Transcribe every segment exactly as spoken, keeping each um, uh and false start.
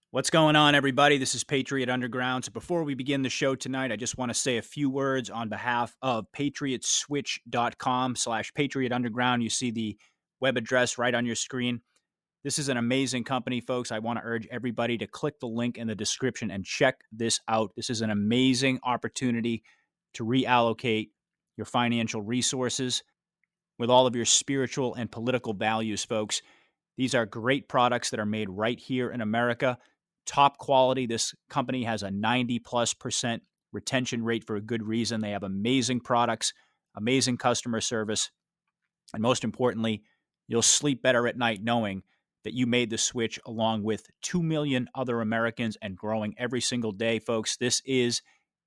What's going on, everybody? This is Patriot Underground. So before we begin the show tonight, I just want to say a few words on behalf of patriotswitch.com slash Patriot Underground. You see the web address right on your screen. This is an amazing company, folks. I want to urge everybody to click the link in the description and check this out. This is an amazing opportunity to reallocate your financial resources with all of your spiritual and political values, folks. These are great products that are made right here in America. Top quality. This company has a ninety plus percent retention rate for a good reason. They have amazing products, amazing customer service, and most importantly, you'll sleep better at night knowing that you made the switch along with two million other Americans and growing every single day, folks. This is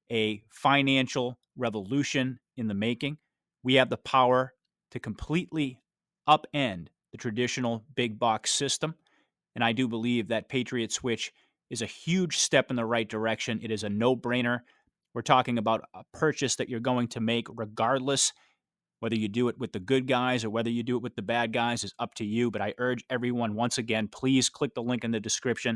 a financial revolution in the making. We have the power to completely upend the traditional big box system, and I do believe that Patriot Switch is a huge step in the right direction. It is a no-brainer. We're talking about a purchase that you're going to make regardless. Whether you do it with the good guys or whether you do it with the bad guys is up to you. But I urge everyone, once again, please click the link in the description.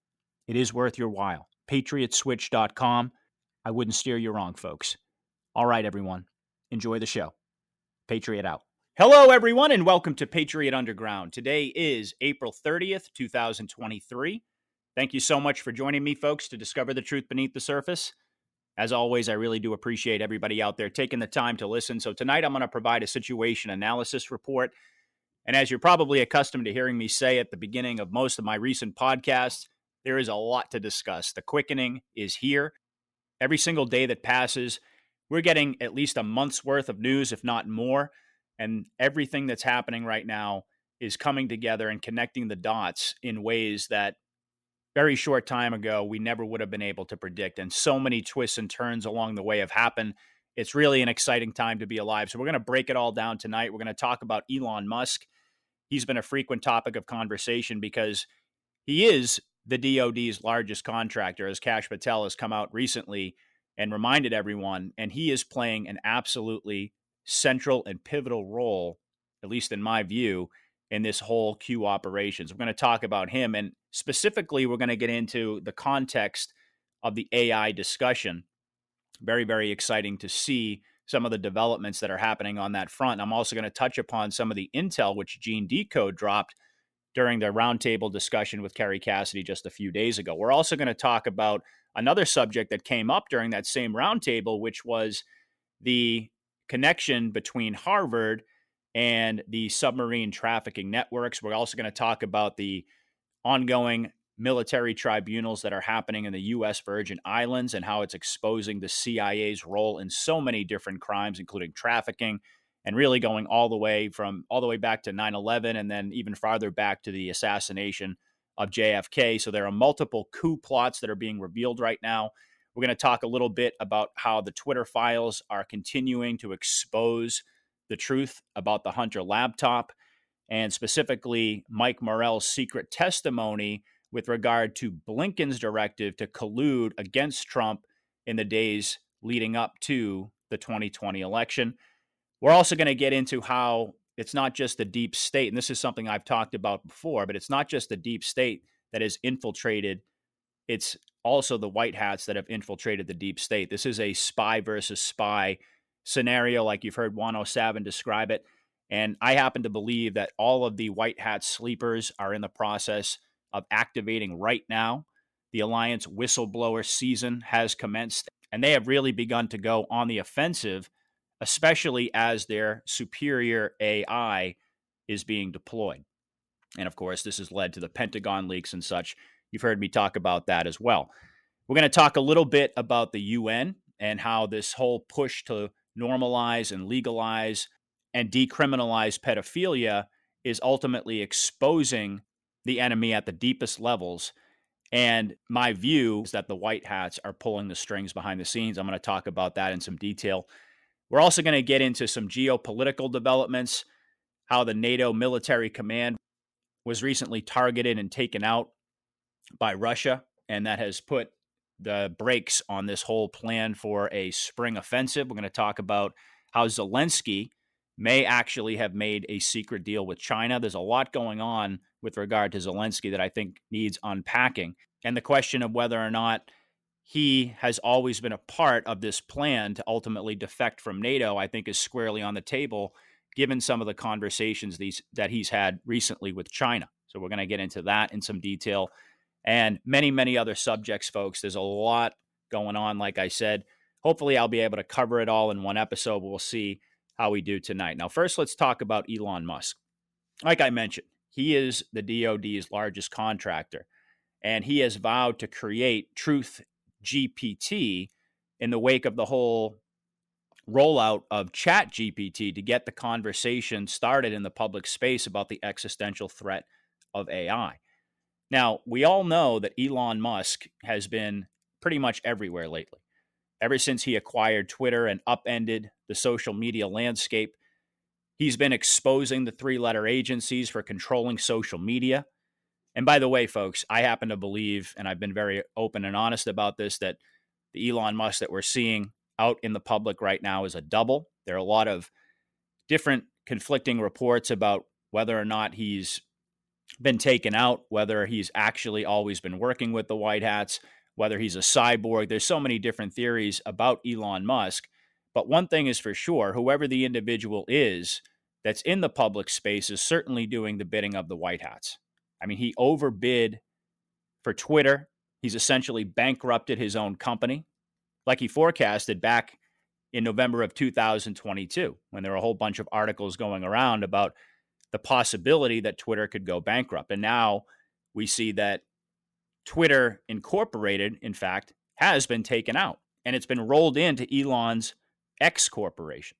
It is worth your while. patriot switch dot com. I wouldn't steer you wrong, folks. All right, everyone. Enjoy the show. Patriot out. Hello, everyone, and welcome to Patriot Underground. Today is April thirtieth, twenty twenty-three. Thank you so much for joining me, folks, to discover the truth beneath the surface. As always, I really do appreciate everybody out there taking the time to listen. So tonight I'm going to provide a situation analysis report. And as you're probably accustomed to hearing me say at the beginning of most of my recent podcasts, there is a lot to discuss. The quickening is here. Every single day that passes, we're getting at least a month's worth of news, if not more. And everything that's happening right now is coming together and connecting the dots in ways that very short time ago, we never would have been able to predict. And so many twists and turns along the way have happened. It's really an exciting time to be alive. So we're going to break it all down tonight. We're going to talk about Elon Musk. He's been a frequent topic of conversation because he is the D O D's largest contractor, as Kash Patel has come out recently and reminded everyone. And he is playing an absolutely central and pivotal role, at least in my view, in this whole Q operations. We're going to talk about him, and specifically, we're going to get into the context of the A I discussion. Very, very exciting to see some of the developments that are happening on that front. I'm also going to touch upon some of the intel which Gene Decode dropped during the roundtable discussion with Kerry Cassidy just a few days ago. We're also going to talk about another subject that came up during that same roundtable, which was the connection between Harvard and the submarine trafficking networks. We're also going to talk about the ongoing military tribunals that are happening in the U S Virgin Islands and how it's exposing the C I A's role in so many different crimes, including trafficking, and really going all the way from all the way back to nine eleven and then even farther back to the assassination of J F K. So there are multiple coup plots that are being revealed right now. We're going to talk a little bit about how the Twitter files are continuing to expose the truth about the Hunter laptop, and specifically Mike Morell's secret testimony with regard to Blinken's directive to collude against Trump in the days leading up to the twenty twenty election. We're also going to get into how it's not just the deep state, and this is something I've talked about before, but it's not just the deep state that is infiltrated. It's also the white hats that have infiltrated the deep state. This is a spy versus spy scenario, like you've heard Juan O'Savin describe it. And I happen to believe that all of the white hat sleepers are in the process of activating right now. The Alliance whistleblower season has commenced, and they have really begun to go on the offensive, especially as their superior A I is being deployed. And of course, this has led to the Pentagon leaks and such. You've heard me talk about that as well. We're going to talk a little bit about the U N and how this whole push to normalize and legalize and decriminalize pedophilia is ultimately exposing the enemy at the deepest levels. And my view is that the white hats are pulling the strings behind the scenes. I'm going to talk about that in some detail. We're also going to get into some geopolitical developments, how the NATO military command was recently targeted and taken out by Russia, and that has put the brakes on this whole plan for a spring offensive. We're going to talk about how Zelensky may actually have made a secret deal with China. There's a lot going on with regard to Zelensky that I think needs unpacking. And the question of whether or not he has always been a part of this plan to ultimately defect from NATO, I think is squarely on the table, given some of the conversations these, that he's had recently with China. So we're going to get into that in some detail and many, many other subjects, folks. There's a lot going on, like I said. Hopefully, I'll be able to cover it all in one episode. We'll see how we do tonight. Now, first, let's talk about Elon Musk. Like I mentioned, he is the D O D's largest contractor, and he has vowed to create Truth G P T in the wake of the whole rollout of Chat G P T to get the conversation started in the public space about the existential threat of A I. Now, we all know that Elon Musk has been pretty much everywhere lately. Ever since he acquired Twitter and upended the social media landscape, he's been exposing the three-letter agencies for controlling social media. And by the way, folks, I happen to believe, and I've been very open and honest about this, that the Elon Musk that we're seeing out in the public right now is a double. There are a lot of different conflicting reports about whether or not he's been taken out, whether he's actually always been working with the White Hats, whether he's a cyborg. There's so many different theories about Elon Musk. But one thing is for sure, whoever the individual is that's in the public space is certainly doing the bidding of the White Hats. I mean, he overbid for Twitter. He's essentially bankrupted his own company, like he forecasted back in November of two thousand twenty-two, when there were a whole bunch of articles going around about the possibility that Twitter could go bankrupt. And now we see that Twitter Incorporated, in fact, has been taken out, and it's been rolled into Elon's X Corporation.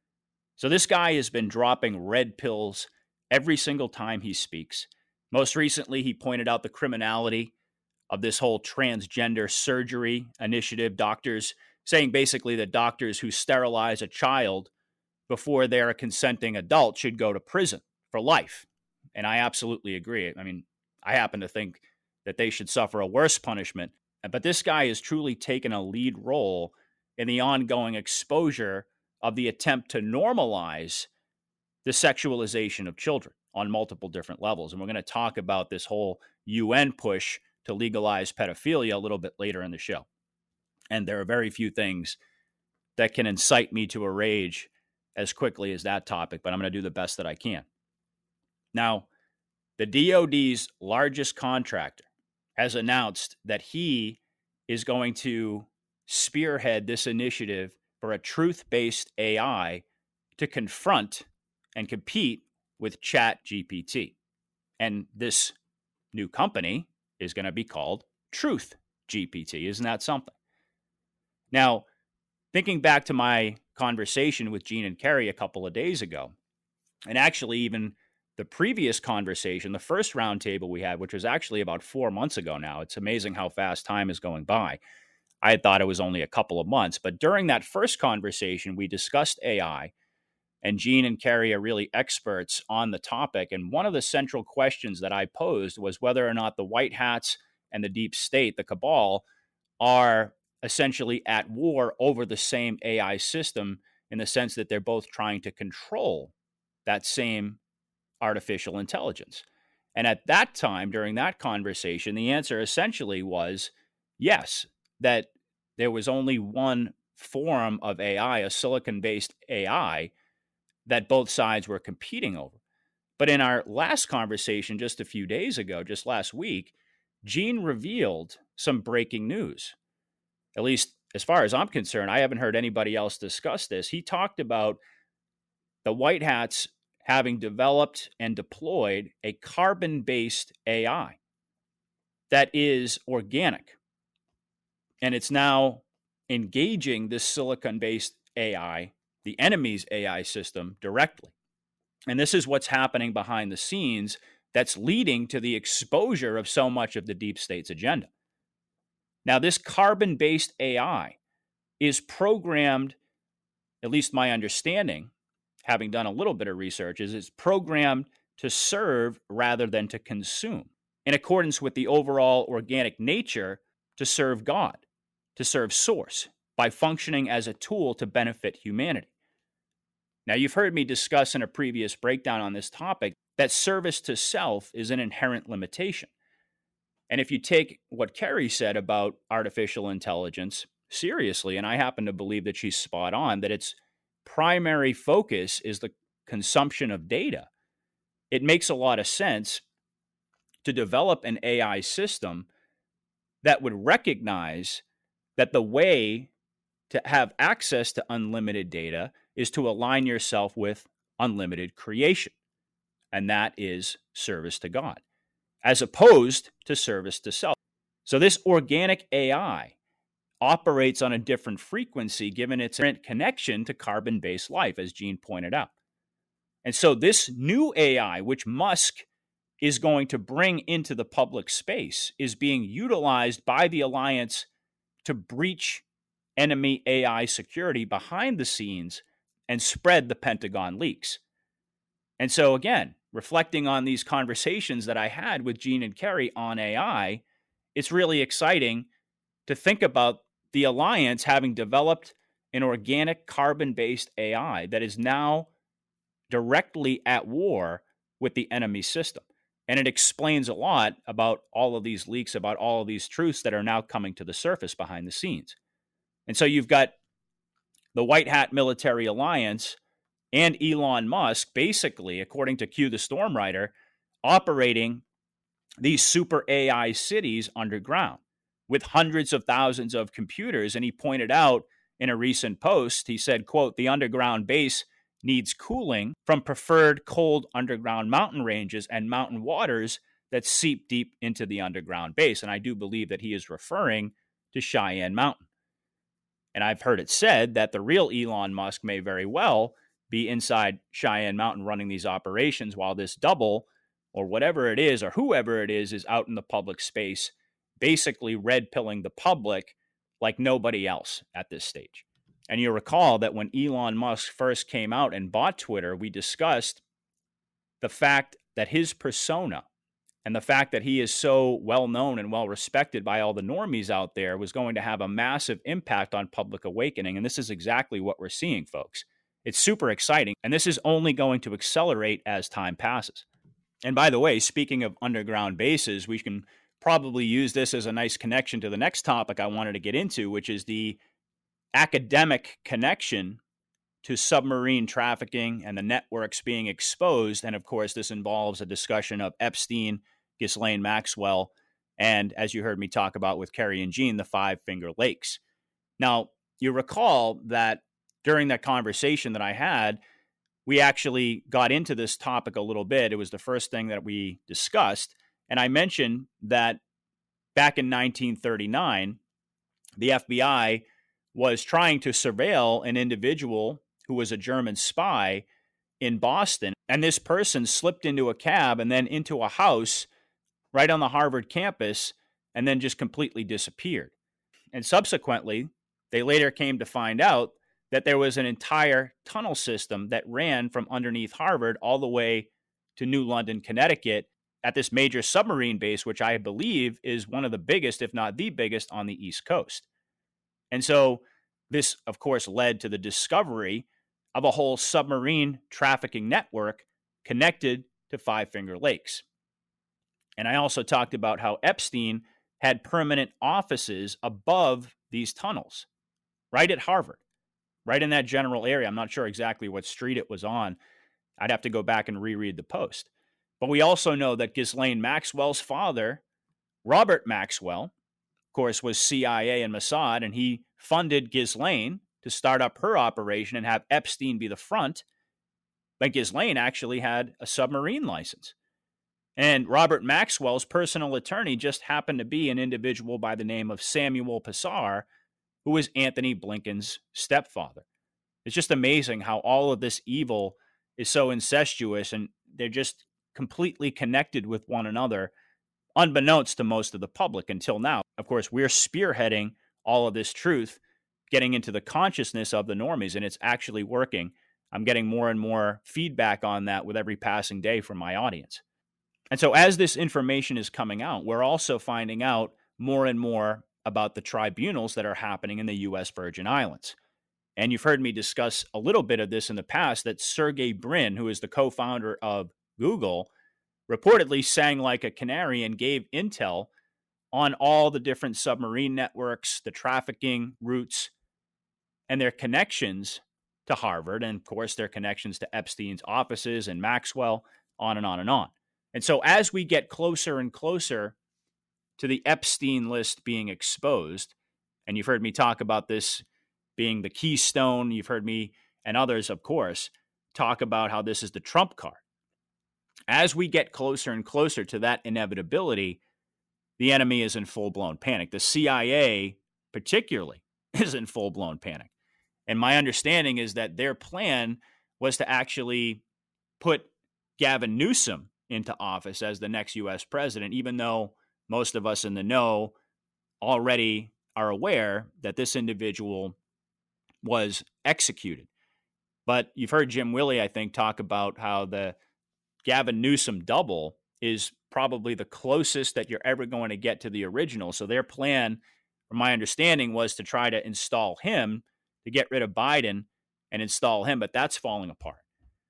So this guy has been dropping red pills every single time he speaks. Most recently, he pointed out the criminality of this whole transgender surgery initiative, doctors saying basically that doctors who sterilize a child before they're a consenting adult should go to prison for life. And I absolutely agree. I mean, I happen to think that they should suffer a worse punishment. But this guy has truly taken a lead role in the ongoing exposure of the attempt to normalize the sexualization of children on multiple different levels. And we're going to talk about this whole U N push to legalize pedophilia a little bit later in the show. And there are very few things that can incite me to a rage as quickly as that topic, but I'm going to do the best that I can. Now, the D O D's largest contractor has announced that he is going to spearhead this initiative for a truth-based A I to confront and compete with Chat G P T. And this new company is going to be called Truth G P T. Isn't that something? Now, thinking back to my conversation with Gene and Kerry a couple of days ago, and actually even the previous conversation, the first roundtable we had, which was actually about four months ago now. It's amazing how fast time is going by. I had thought it was only a couple of months. But during that first conversation, we discussed A I, and Gene and Kerry are really experts on the topic. And one of the central questions that I posed was whether or not the White Hats and the deep state, the cabal, are essentially at war over the same A I system, in the sense that they're both trying to control that same artificial intelligence. And at that time, during that conversation, the answer essentially was yes, that there was only one form of A I, a silicon-based A I, that both sides were competing over. But in our last conversation just a few days ago, just last week, Gene revealed some breaking news. At least as far as I'm concerned, I haven't heard anybody else discuss this. He talked about the White Hats having developed and deployed a carbon-based A I that is organic. And it's now engaging this silicon-based A I, the enemy's A I system, directly. And this is what's happening behind the scenes that's leading to the exposure of so much of the deep state's agenda. Now, this carbon-based A I is programmed, at least my understanding, having done a little bit of research, is it's programmed to serve rather than to consume, in accordance with the overall organic nature, to serve God, to serve Source, by functioning as a tool to benefit humanity. Now, you've heard me discuss in a previous breakdown on this topic that service to self is an inherent limitation. And if you take what Kerry said about artificial intelligence seriously, and I happen to believe that she's spot on, that its primary focus is the consumption of data, it makes a lot of sense to develop an A I system that would recognize that the way to have access to unlimited data is to align yourself with unlimited creation. And that is service to God, as opposed to service to self. So this organic A I operates on a different frequency given its inherent connection to carbon-based life, as Gene pointed out. And so this new A I, which Musk is going to bring into the public space, is being utilized by the alliance to breach enemy A I security behind the scenes and spread the Pentagon leaks. And so again, reflecting on these conversations that I had with Gene and Kerry on A I, it's really exciting to think about the alliance having developed an organic carbon-based A I that is now directly at war with the enemy system. And it explains a lot about all of these leaks, about all of these truths that are now coming to the surface behind the scenes. And so you've got the White Hat Military Alliance and Elon Musk, basically, according to Q the Stormwriter, operating these super A I cities underground with hundreds of thousands of computers. And he pointed out in a recent post, he said, quote, "The underground base needs cooling from preferred cold underground mountain ranges and mountain waters that seep deep into the underground base." And I do believe that he is referring to Cheyenne Mountain. And I've heard it said that the real Elon Musk may very well be inside Cheyenne Mountain running these operations, while this double, or whatever it is, or whoever it is, is out in the public space, basically red-pilling the public like nobody else at this stage. And you recall that when Elon Musk first came out and bought Twitter, we discussed the fact that his persona and the fact that he is so well-known and well-respected by all the normies out there was going to have a massive impact on public awakening. And this is exactly what we're seeing, folks. It's super exciting, and this is only going to accelerate as time passes. And by the way, speaking of underground bases, we can probably use this as a nice connection to the next topic I wanted to get into, which is the academic connection to submarine trafficking and the networks being exposed. And of course, this involves a discussion of Epstein, Ghislaine Maxwell, and as you heard me talk about with Kerry and Gene, the Five Finger Lakes. Now, you recall that during that conversation that I had, we actually got into this topic a little bit. It was the first thing that we discussed. And I mentioned that back in nineteen thirty-nine, the F B I was trying to surveil an individual who was a German spy in Boston. And this person slipped into a cab and then into a house right on the Harvard campus and then just completely disappeared. And subsequently, they later came to find out that there was an entire tunnel system that ran from underneath Harvard all the way to New London, Connecticut, at this major submarine base, which I believe is one of the biggest, if not the biggest, on the East Coast. And so this, of course, led to the discovery of a whole submarine trafficking network connected to Five Finger Lakes. And I also talked about how Epstein had permanent offices above these tunnels, right at Harvard, right in that general area. I'm not sure exactly what street it was on. I'd have to go back and reread the post. But we also know that Ghislaine Maxwell's father, Robert Maxwell, of course, was C I A and Mossad, and he funded Ghislaine to start up her operation and have Epstein be the front. But Ghislaine actually had a submarine license. And Robert Maxwell's personal attorney just happened to be an individual by the name of Samuel Passar, who was Anthony Blinken's stepfather. It's just amazing how all of this evil is so incestuous, and they're just completely connected with one another, unbeknownst to most of the public until now. Of course, we're spearheading all of this truth, getting into the consciousness of the normies, and it's actually working. I'm getting more and more feedback on that with every passing day from my audience. And so as this information is coming out, we're also finding out more and more about the tribunals that are happening in the U S Virgin Islands. And you've heard me discuss a little bit of this in the past, that Sergey Brin, who is the co-founder of Google, reportedly sang like a canary and gave intel on all the different submarine networks, the trafficking routes, and their connections to Harvard, and of course, their connections to Epstein's offices and Maxwell, on and on and on. And so as we get closer and closer to the Epstein list being exposed, and you've heard me talk about this being the keystone, you've heard me and others, of course, talk about how this is the trump card. As we get closer and closer to that inevitability, the enemy is in full-blown panic. The C I A, particularly, is in full-blown panic. And my understanding is that their plan was to actually put Gavin Newsom into office as the next U S president, even though most of us in the know already are aware that this individual was executed. But you've heard Jim Willey, I think, talk about how the Gavin Newsom double is probably the closest that you're ever going to get to the original. So their plan, from my understanding, was to try to install him, to get rid of Biden and install him, but that's falling apart.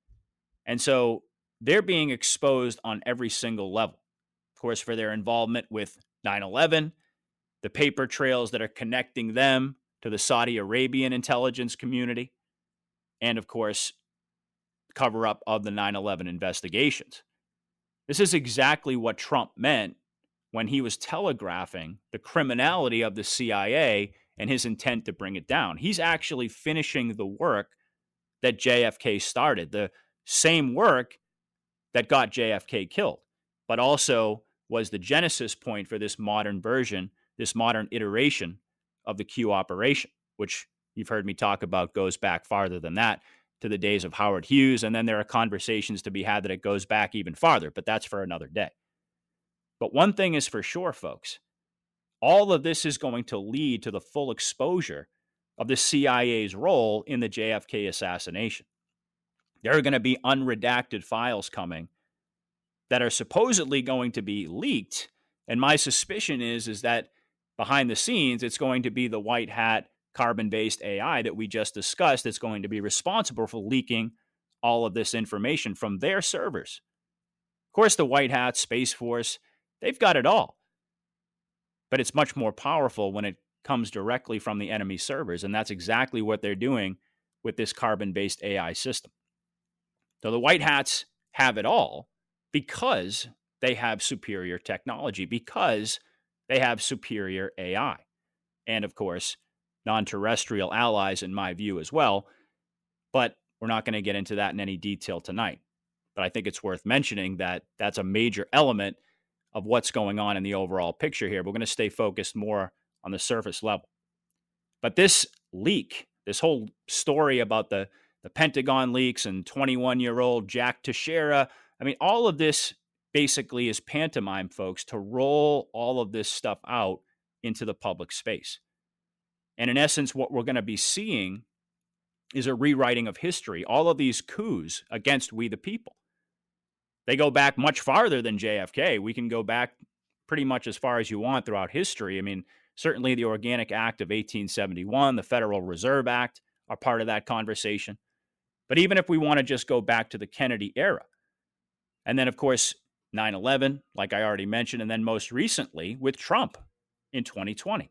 And so they're being exposed on every single level. Of course, for their involvement with nine eleven, the paper trails that are connecting them to the Saudi Arabian intelligence community, and of course, cover up of the nine eleven investigations. This is exactly what Trump meant when he was telegraphing the criminality of the C I A and his intent to bring it down. He's actually finishing the work that J F K started, the same work that got J F K killed, but also was the genesis point for this modern version, this modern iteration of the Q operation, which you've heard me talk about goes back farther than that, to the days of Howard Hughes. And then there are conversations to be had that it goes back even farther, but that's for another day. But one thing is for sure, folks, all of this is going to lead to the full exposure of the C I A's role in the J F K assassination. There are going to be unredacted files coming that are supposedly going to be leaked. And my suspicion is, is that behind the scenes, it's going to be the white hat carbon-based A I that we just discussed that's going to be responsible for leaking all of this information from their servers. Of course, the white hat, Space Force, they've got it all. But it's much more powerful when it comes directly from the enemy servers, and that's exactly what they're doing with this carbon-based A I system. So the white hats have it all because they have superior technology, because they have superior A I. And of course, non-terrestrial allies, in my view, as well. But we're not going to get into that in any detail tonight. But I think it's worth mentioning that that's a major element of what's going on in the overall picture here. We're going to stay focused more on the surface level. But this leak, this whole story about the, the Pentagon leaks and twenty-one-year-old Jack Teixeira, I mean, all of this basically is pantomime, folks, to roll all of this stuff out into the public space. And in essence, what we're going to be seeing is a rewriting of history. All of these coups against we the people, they go back much farther than J F K. We can go back pretty much as far as you want throughout history. I mean, certainly the Organic Act of eighteen seventy-one, the Federal Reserve Act are part of that conversation. But even if we want to just go back to the Kennedy era, and then, of course, nine eleven, like I already mentioned, and then most recently with Trump in twenty twenty.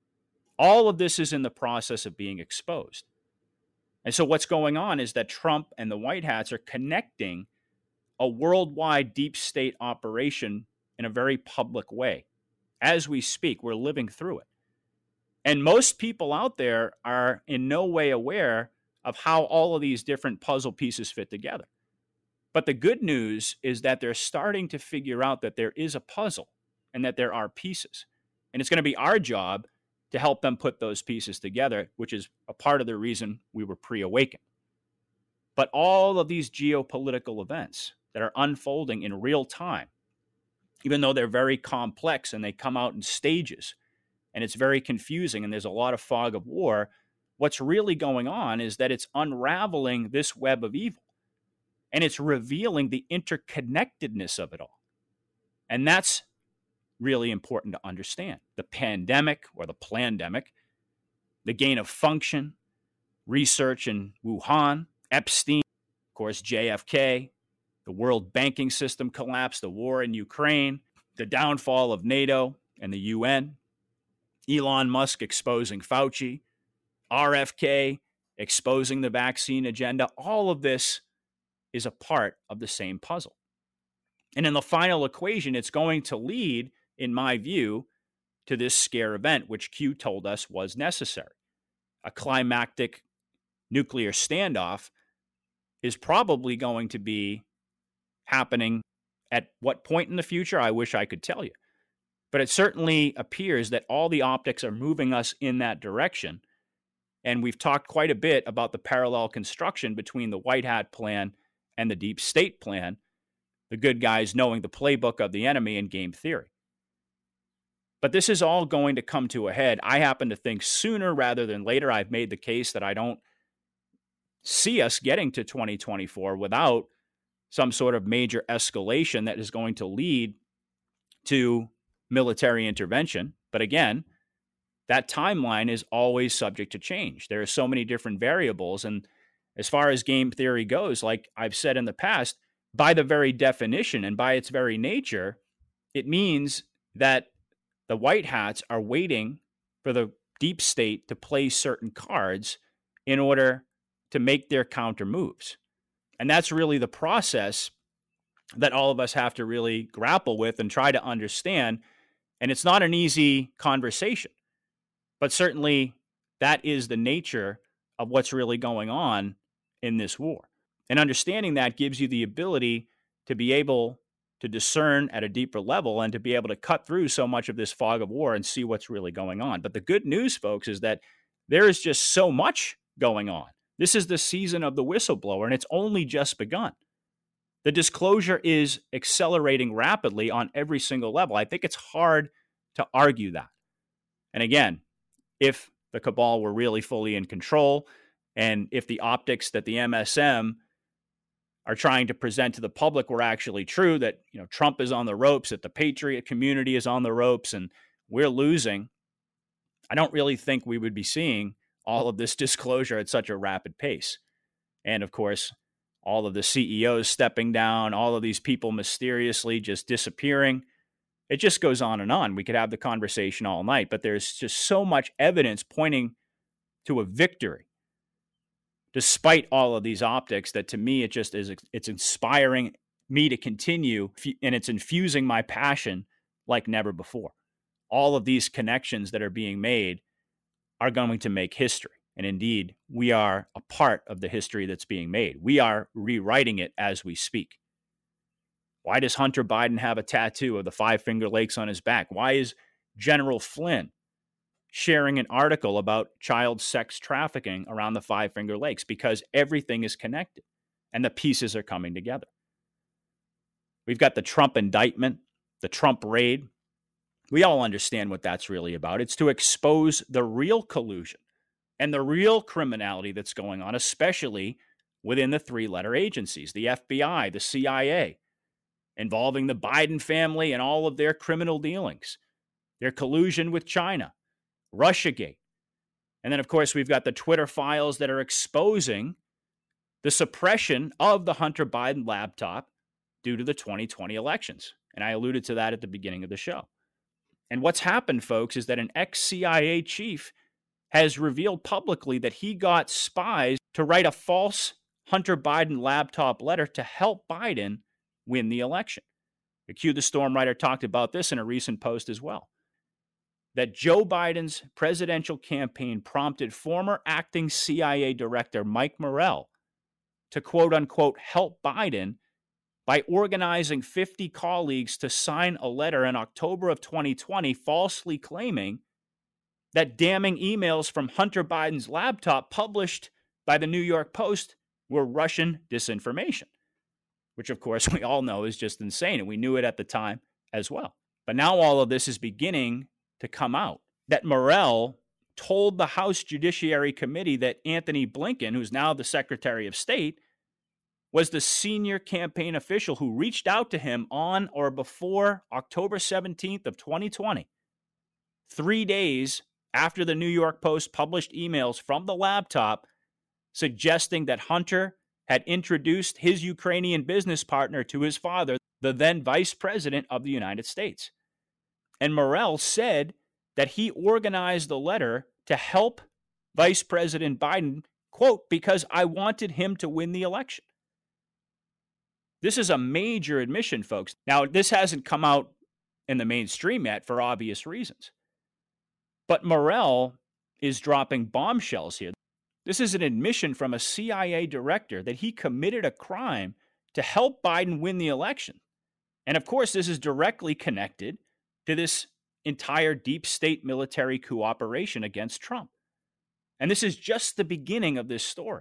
All of this is in the process of being exposed. And so what's going on is that Trump and the White Hats are connecting a worldwide deep state operation in a very public way. As we speak, we're living through it. And most people out there are in no way aware of how all of these different puzzle pieces fit together. But the good news is that they're starting to figure out that there is a puzzle and that there are pieces. And it's going to be our job to help them put those pieces together, which is a part of the reason we were pre-awakened. But all of these geopolitical events that are unfolding in real time, even though they're very complex and they come out in stages, and it's very confusing and there's a lot of fog of war, what's really going on is that it's unraveling this web of evil. And it's revealing the interconnectedness of it all. And that's really important to understand. The pandemic or the plandemic, the gain of function, research in Wuhan, Epstein, of course, J F K, the world banking system collapse, the war in Ukraine, the downfall of NATO, and the U N, Elon Musk exposing Fauci, R F K exposing the vaccine agenda. All of this is a part of the same puzzle. And in the final equation, it's going to lead, in my view, to this scare event, which Q told us was necessary. A climactic nuclear standoff is probably going to be happening at what point in the future? I wish I could tell you. But it certainly appears that all the optics are moving us in that direction. And we've talked quite a bit about the parallel construction between the White Hat plan and the Deep State plan, the good guys knowing the playbook of the enemy in game theory. But this is all going to come to a head. I happen to think sooner rather than later. I've made the case that I don't see us getting to twenty twenty-four without some sort of major escalation that is going to lead to military intervention. But again, that timeline is always subject to change. There are so many different variables. And as far as game theory goes, like I've said in the past, by the very definition and by its very nature, it means that the White Hats are waiting for the deep state to play certain cards in order to make their counter moves. And that's really the process that all of us have to really grapple with and try to understand. And it's not an easy conversation, but certainly that is the nature of what's really going on in this war. And understanding that gives you the ability to be able to discern at a deeper level and to be able to cut through so much of this fog of war and see what's really going on. But the good news, folks, is that there is just so much going on. This is the season of the whistleblower, and it's only just begun. The disclosure is accelerating rapidly on every single level. I think it's hard to argue that. And again, if the cabal were really fully in control, and if the optics that the M S M are trying to present to the public were actually true, that, you know, Trump is on the ropes, that the patriot community is on the ropes, and we're losing, I don't really think we would be seeing all of this disclosure at such a rapid pace. And of course, all of the C E Os stepping down, all of these people mysteriously just disappearing. It just goes on and on. We could have the conversation all night, but there's just so much evidence pointing to a victory, despite all of these optics, that to me, it just is, it's inspiring me to continue, and it's infusing my passion like never before. All of these connections that are being made are going to make history. And indeed, we are a part of the history that's being made. We are rewriting it as we speak. Why does Hunter Biden have a tattoo of the Five Finger Lakes on his back? Why is General Flynn sharing an article about child sex trafficking around the Five Finger Lakes? Because everything is connected and the pieces are coming together. We've got the Trump indictment, the Trump raid. We all understand what that's really about. It's to expose the real collusion and the real criminality that's going on, especially within the three-letter agencies, the F B I, the C I A, involving the Biden family and all of their criminal dealings, their collusion with China, Russiagate. And then, of course, we've got the Twitter files that are exposing the suppression of the Hunter Biden laptop due to the twenty twenty elections. And I alluded to that at the beginning of the show. And what's happened, folks, is that an ex-C I A chief has revealed publicly that he got spies to write a false Hunter Biden laptop letter to help Biden win the election. The Q the Storm writer talked about this in a recent post as well. That Joe Biden's presidential campaign prompted former acting C I A director Mike Morell to quote-unquote help Biden by organizing fifty colleagues to sign a letter in October of twenty twenty falsely claiming that damning emails from Hunter Biden's laptop published by the New York Post were Russian disinformation, which of course we all know is just insane, and we knew it at the time as well. But now all of this is beginning to come out, that Morell told the House Judiciary Committee that Anthony Blinken, who's now the Secretary of State, was the senior campaign official who reached out to him on or before October seventeenth of twenty twenty, three days after the New York Post published emails from the laptop suggesting that Hunter had introduced his Ukrainian business partner to his father, the then Vice President of the United States. And Morell said that he organized the letter to help Vice President Biden, quote, because I wanted him to win the election. This is a major admission, folks. Now, this hasn't come out in the mainstream yet for obvious reasons. But Morell is dropping bombshells here. This is an admission from a C I A director that he committed a crime to help Biden win the election. And of course, this is directly connected to this entire deep state military coup operation against Trump. And this is just the beginning of this story.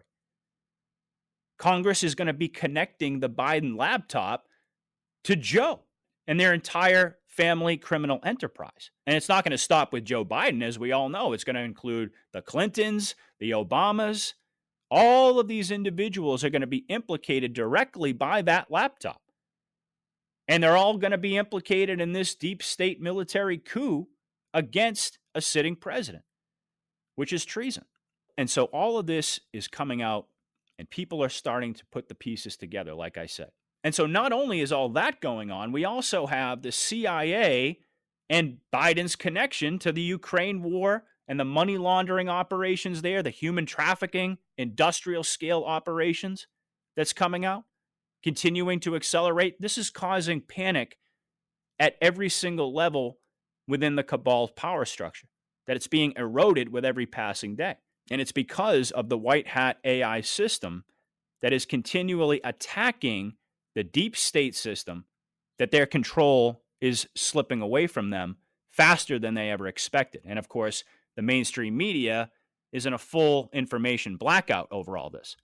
Congress is going to be connecting the Biden laptop to Joe and their entire family criminal enterprise. And it's not going to stop with Joe Biden, as we all know. It's going to include the Clintons, the Obamas. All of these individuals are going to be implicated directly by that laptop. And they're all going to be implicated in this deep state military coup against a sitting president, which is treason. And so all of this is coming out, and people are starting to put the pieces together, like I said. And so not only is all that going on, we also have the C I A and Biden's connection to the Ukraine war and the money laundering operations there, the human trafficking, industrial scale operations that's coming out, continuing to accelerate. This is causing panic at every single level within the cabal's power structure, that it's being eroded with every passing day. And it's because of the white hat A I system that is continually attacking the deep state system, that their control is slipping away from them faster than they ever expected. And of course, the mainstream media is in a full information blackout over all this.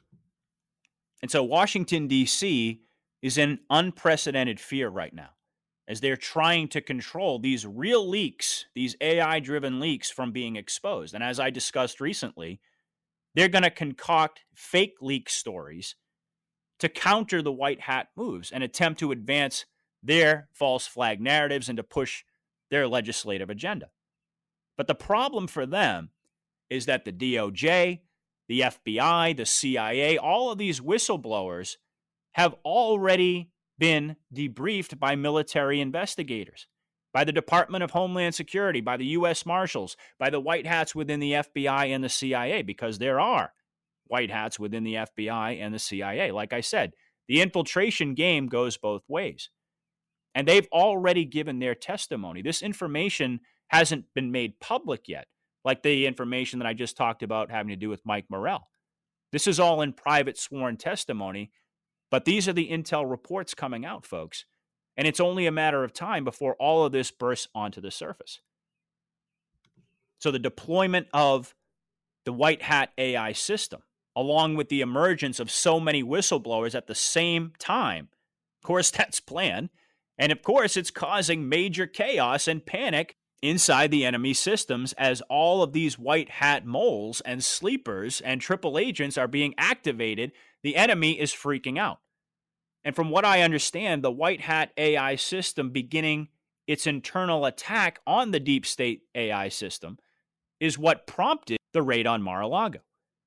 And so Washington, D C is in unprecedented fear right now as they're trying to control these real leaks, these A I-driven leaks from being exposed. And as I discussed recently, they're going to concoct fake leak stories to counter the white hat moves and attempt to advance their false flag narratives and to push their legislative agenda. But the problem for them is that the D O J, the F B I, the C I A, all of these whistleblowers have already been debriefed by military investigators, by the Department of Homeland Security, by the U S Marshals, by the white hats within the F B I and the C I A, because there are white hats within the F B I and the C I A. Like I said, the infiltration game goes both ways. And they've already given their testimony. This information hasn't been made public yet, like the information that I just talked about having to do with Mike Morell. This is all in private sworn testimony, but these are the intel reports coming out, folks. And it's only a matter of time before all of this bursts onto the surface. So the deployment of the white hat A I system, along with the emergence of so many whistleblowers at the same time, of course, that's planned. And of course, it's causing major chaos and panic inside the enemy systems as all of these white hat moles and sleepers and triple agents are being activated. The enemy is freaking out. And from what I understand, the white hat A I system beginning its internal attack on the deep state A I system is what prompted the raid on Mar-a-Lago.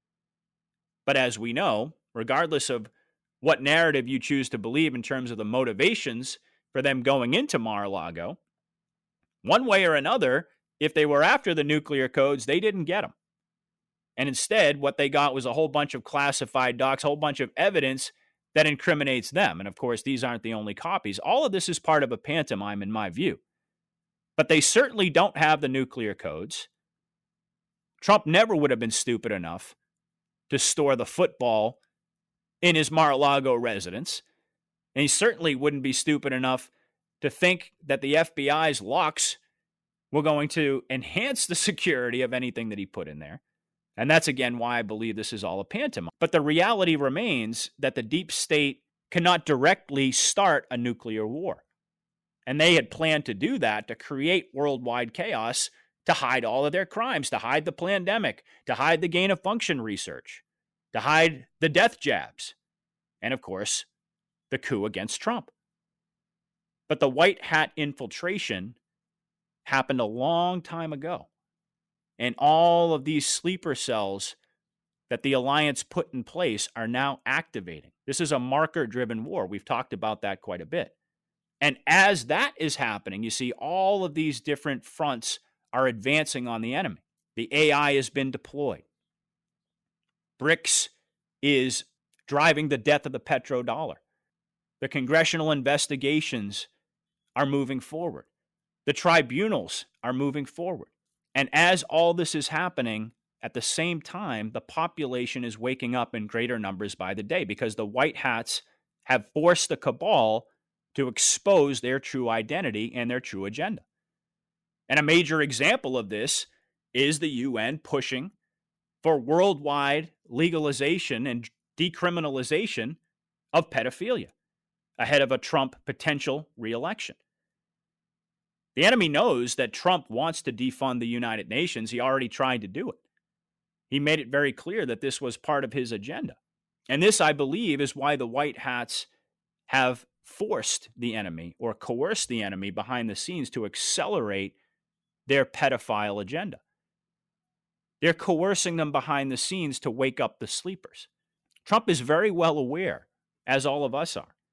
But as we know, regardless of what narrative you choose to believe in terms of the motivations for them going into Mar-a-Lago, one way or another, if they were after the nuclear codes, they didn't get them. And instead, what they got was a whole bunch of classified docs, a whole bunch of evidence that incriminates them. And of course, these aren't the only copies. All of this is part of a pantomime, in my view. But they certainly don't have the nuclear codes. Trump never would have been stupid enough to store the football in his Mar-a-Lago residence. And he certainly wouldn't be stupid enough to think that the F B I's locks were going to enhance the security of anything that he put in there. And that's, again, why I believe this is all a pantomime. But the reality remains that the deep state cannot directly start a nuclear war. And they had planned to do that, to create worldwide chaos, to hide all of their crimes, to hide the pandemic, to hide the gain of function research, to hide the death jabs, and of course, the coup against Trump. But the white hat infiltration happened a long time ago. And all of these sleeper cells that the alliance put in place are now activating. This is a marker-driven war. We've talked about that quite a bit. And as that is happening, you see all of these different fronts are advancing on the enemy. The A I has been deployed. BRICS is driving the death of the petrodollar. The congressional investigations are moving forward. The tribunals are moving forward. And as all this is happening, at the same time, the population is waking up in greater numbers by the day because the white hats have forced the cabal to expose their true identity and their true agenda. And a major example of this is the U N pushing for worldwide legalization and decriminalization of pedophilia ahead of a Trump potential reelection. The enemy knows that Trump wants to defund the United Nations. He already tried to do it. He made it very clear that this was part of his agenda. And this, I believe, is why the white hats have forced the enemy or coerced the enemy behind the scenes to accelerate their pedophile agenda. They're coercing them behind the scenes to wake up the sleepers. Trump is very well aware, as all of us are,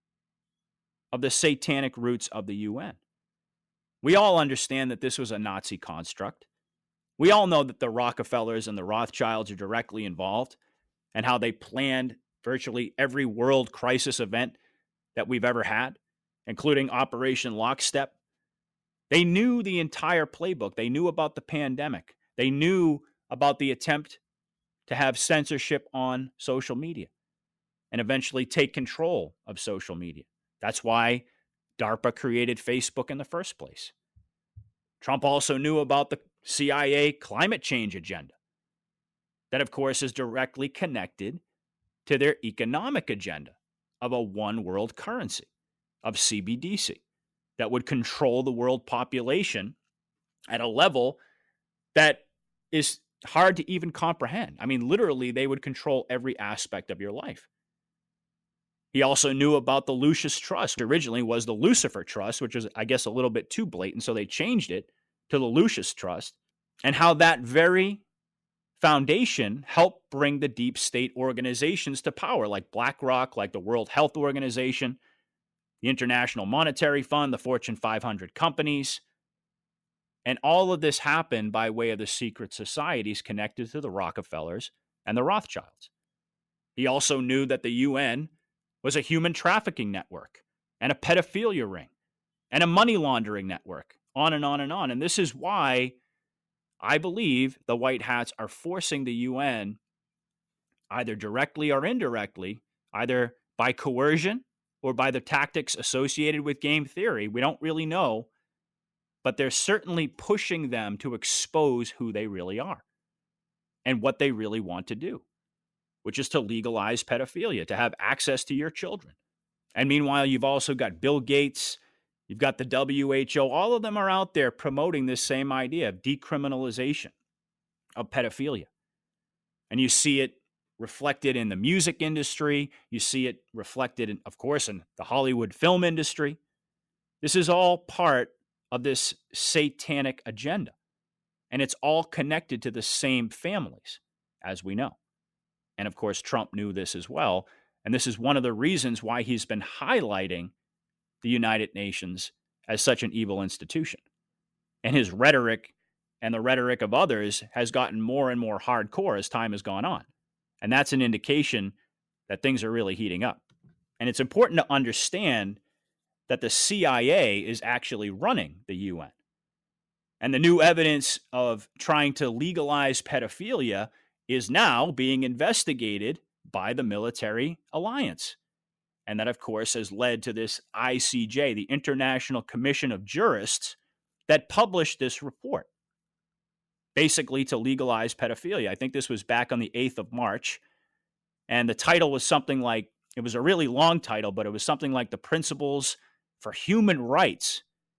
of the satanic roots of the U N. We all understand that this was a Nazi construct. We all know that the Rockefellers and the Rothschilds are directly involved and how they planned virtually every world crisis event that we've ever had, including Operation Lockstep. They knew the entire playbook. They knew about the pandemic. They knew about the attempt to have censorship on social media and eventually take control of social media. That's why DARPA created Facebook in the first place. Trump also knew about the C I A climate change agenda. That, of course, is directly connected to their economic agenda of a one world currency, of C B D C, that would control the world population at a level that is hard to even comprehend. I mean, literally, they would control every aspect of your life. He also knew about the Lucis Trust. Originally was the Lucifer Trust, which was, I guess, a little bit too blatant, so they changed it to the Lucis Trust, and how that very foundation helped bring the deep state organizations to power, like BlackRock, like the World Health Organization, the International Monetary Fund, the Fortune five hundred companies. And all of this happened by way of the secret societies connected to the Rockefellers and the Rothschilds. He also knew that the U N was a human trafficking network and a pedophilia ring and a money laundering network, on and on and on. And this is why I believe the white hats are forcing the U N, either directly or indirectly, either by coercion or by the tactics associated with game theory. We don't really know, but they're certainly pushing them to expose who they really are and what they really want to do, which is to legalize pedophilia, to have access to your children. And meanwhile, you've also got Bill Gates, you've got the W H O, all of them are out there promoting this same idea of decriminalization of pedophilia. And you see it reflected in the music industry. You see it reflected, in, of course, in the Hollywood film industry. This is all part of this satanic agenda. And it's all connected to the same families, as we know. And of course, Trump knew this as well. And this is one of the reasons why he's been highlighting the United Nations as such an evil institution. And his rhetoric and the rhetoric of others has gotten more and more hardcore as time has gone on. And that's an indication that things are really heating up. And it's important to understand that the C I A is actually running the U N. And the new evidence of trying to legalize pedophilia is now being investigated by the military alliance. And that, of course, has led to this I C J, the International Commission of Jurists, that published this report, basically to legalize pedophilia. I think this was back on the eighth of March. And the title was something like, it was a really long title, but it was something like the Principles for Human Rights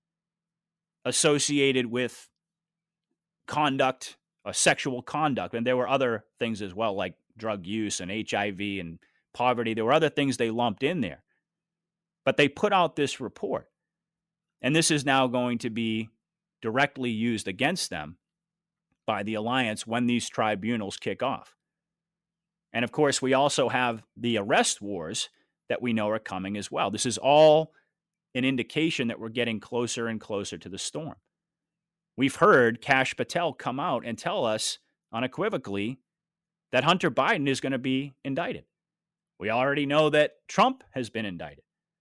associated with conduct, uh, sexual conduct. And there were other things as well, like drug use and H I V and poverty. There were other things they lumped in there. But they put out this report. And this is now going to be directly used against them by the alliance when these tribunals kick off. And of course, we also have the arrest wars that we know are coming as well. This is all an indication that we're getting closer and closer to the storm. We've heard Kash Patel come out and tell us unequivocally that Hunter Biden is going to be indicted. We already know that Trump has been indicted.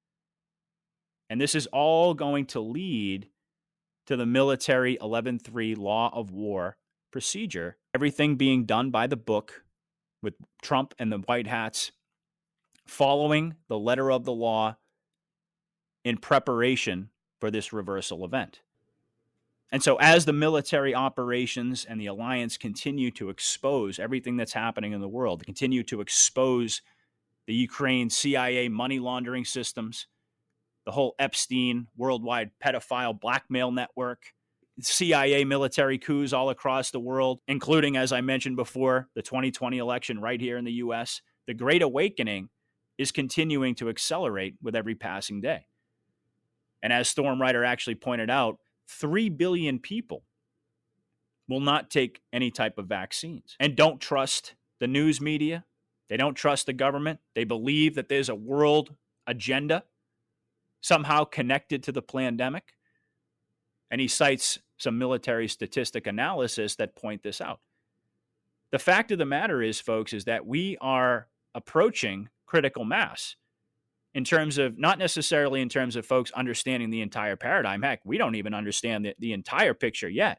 And this is all going to lead to the military eleven three law of war procedure, everything being done by the book with Trump and the White Hats following the letter of the law in preparation for this reversal event. And so as the military operations and the alliance continue to expose everything that's happening in the world, continue to expose the Ukraine C I A money laundering systems, the whole Epstein worldwide pedophile blackmail network, C I A military coups all across the world, including, as I mentioned before, the twenty twenty election right here in the U S, the Great Awakening is continuing to accelerate with every passing day. And as Stormwriter actually pointed out, three billion people will not take any type of vaccines and don't trust the news media. They don't trust the government. They believe that there's a world agenda somehow connected to the pandemic. And he cites some military statistic analysis that point this out. The fact of the matter is, folks, is that we are approaching critical mass in terms of, not necessarily in terms of folks understanding the entire paradigm. Heck, we don't even understand the, the entire picture yet.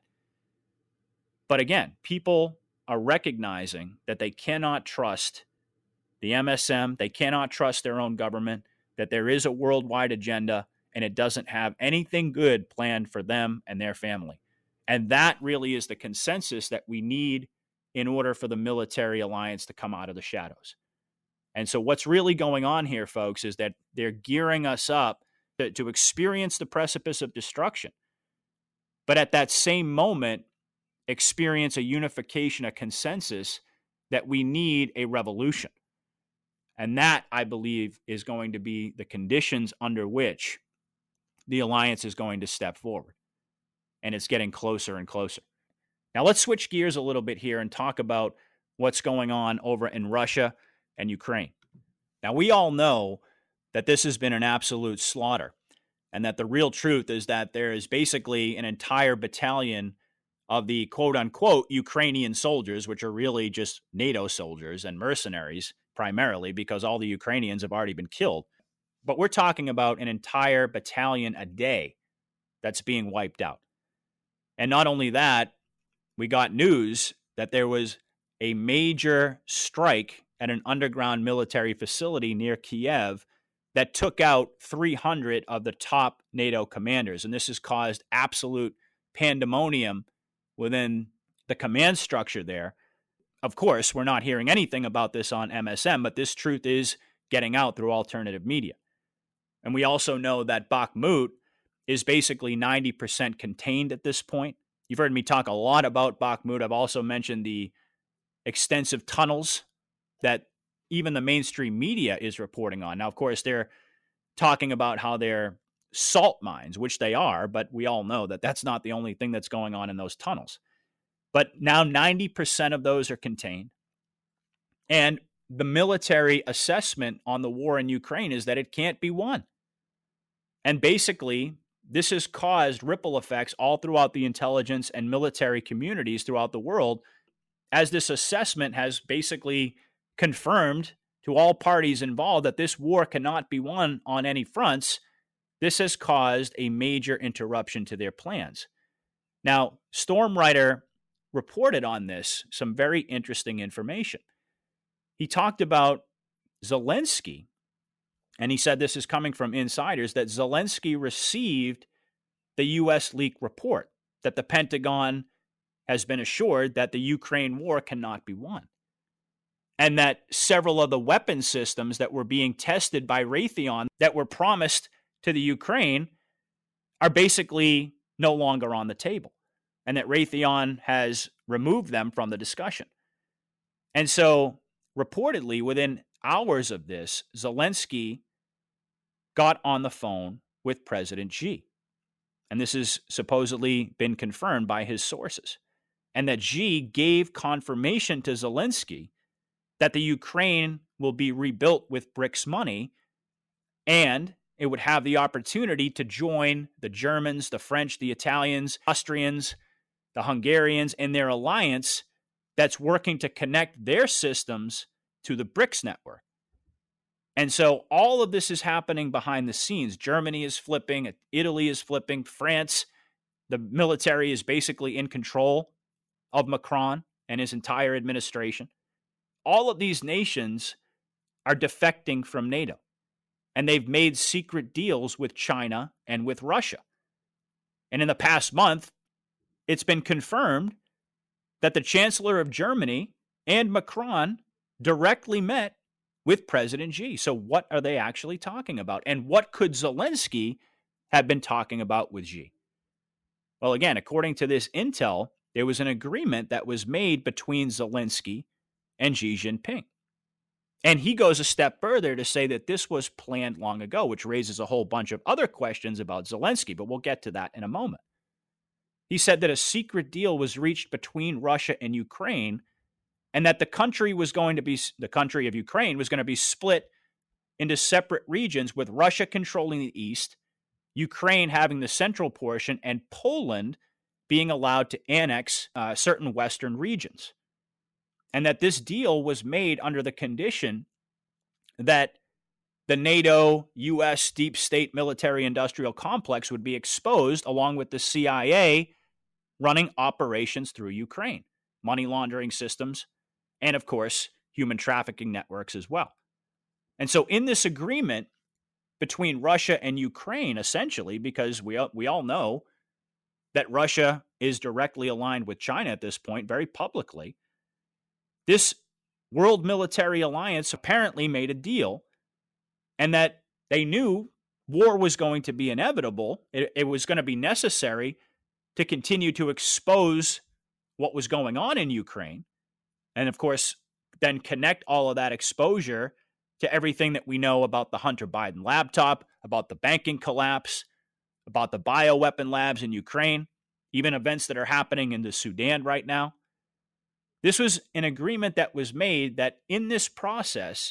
But again, people are recognizing that they cannot trust the M S M, they cannot trust their own government, that there is a worldwide agenda, and it doesn't have anything good planned for them and their family. And that really is the consensus that we need in order for the military alliance to come out of the shadows. And so what's really going on here, folks, is that they're gearing us up to, to experience the precipice of destruction. But at that same moment, experience a unification, a consensus that we need a revolution. And that, I believe, is going to be the conditions under which the alliance is going to step forward. And it's getting closer and closer. Now, let's switch gears a little bit here and talk about what's going on over in Russia and Ukraine. Now, we all know that this has been an absolute slaughter, and that the real truth is that there is basically an entire battalion of the quote-unquote Ukrainian soldiers, which are really just NATO soldiers and mercenaries, primarily because all the Ukrainians have already been killed. But we're talking about an entire battalion a day that's being wiped out. And not only that, we got news that there was a major strike at an underground military facility near Kiev that took out three hundred of the top NATO commanders. And this has caused absolute pandemonium within the command structure there. Of course, we're not hearing anything about this on M S M, but this truth is getting out through alternative media. And we also know that Bakhmut is basically ninety percent contained at this point. You've heard me talk a lot about Bakhmut. I've also mentioned the extensive tunnels that even the mainstream media is reporting on. Now, of course, they're talking about how they're salt mines, which they are, but we all know that that's not the only thing that's going on in those tunnels. But now ninety percent of those are contained. And the military assessment on the war in Ukraine is that it can't be won. And basically, this has caused ripple effects all throughout the intelligence and military communities throughout the world, as this assessment has basically confirmed to all parties involved that this war cannot be won on any fronts. This has caused a major interruption to their plans. Now, Stormwriter reported on this some very interesting information. He talked about Zelensky, and he said this is coming from insiders, that Zelensky received the U S leak report that the Pentagon has been assured that the Ukraine war cannot be won, and that several of the weapon systems that were being tested by Raytheon that were promised to the Ukraine are basically no longer on the table, and that Raytheon has removed them from the discussion. And so, reportedly, within hours of this, Zelensky got on the phone with President Xi. And this has supposedly been confirmed by his sources. And that Xi gave confirmation to Zelensky that the Ukraine will be rebuilt with BRICS money, and it would have the opportunity to join the Germans, the French, the Italians, Austrians, the Hungarians in their alliance that's working to connect their systems to the BRICS network. And so all of this is happening behind the scenes. Germany is flipping, Italy is flipping, France, the military is basically in control of Macron and his entire administration. All of these nations are defecting from NATO, and they've made secret deals with China and with Russia. And in the past month, it's been confirmed that the Chancellor of Germany and Macron directly met with President Xi. So what are they actually talking about? And what could Zelensky have been talking about with Xi? Well, again, according to this intel, there was an agreement that was made between Zelensky and Xi Jinping. And he goes a step further to say that this was planned long ago, which raises a whole bunch of other questions about Zelensky, but we'll get to that in a moment. He said that a secret deal was reached between Russia and Ukraine, and that the country was going to be, the country of Ukraine was going to be split into separate regions, with Russia controlling the east, Ukraine having the central portion, and Poland being allowed to annex uh, certain western regions. And that this deal was made under the condition that the NATO U S deep state military industrial complex would be exposed, along with the C I A running operations through Ukraine, money laundering systems, and of course, human trafficking networks as well. And so in this agreement between Russia and Ukraine, essentially, because we, we all know that Russia is directly aligned with China at this point, very publicly, this world military alliance apparently made a deal, and that they knew war was going to be inevitable. It, it was going to be necessary to continue to expose what was going on in Ukraine. And of course, then connect all of that exposure to everything that we know about the Hunter Biden laptop, about the banking collapse, about the bioweapon labs in Ukraine, even events that are happening in the Sudan right now. This was an agreement that was made that in this process,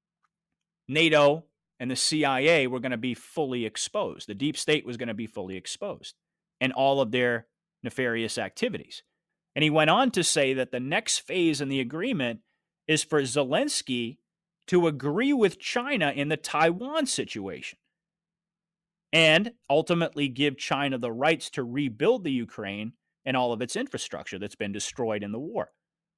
NATO and the C I A were going to be fully exposed. The deep state was going to be fully exposed in all of their nefarious activities. And he went on to say that the next phase in the agreement is for Zelensky to agree with China in the Taiwan situation and ultimately give China the rights to rebuild the Ukraine and all of its infrastructure that's been destroyed in the war.